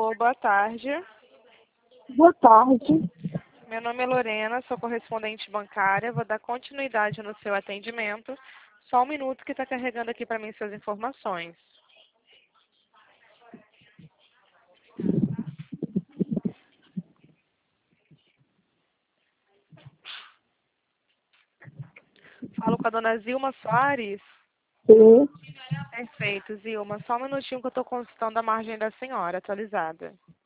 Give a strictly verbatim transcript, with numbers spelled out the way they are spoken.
Alô, boa tarde. Boa tarde. Meu nome é Lorena, sou correspondente bancária. Vou dar continuidade no seu atendimento. Só um minuto que está carregando aqui para mim suas informações. Falo com a dona Zilma Soares. Sim. Perfeito, Zilma. Só um minutinho que eu estou consultando a margem da senhora atualizada.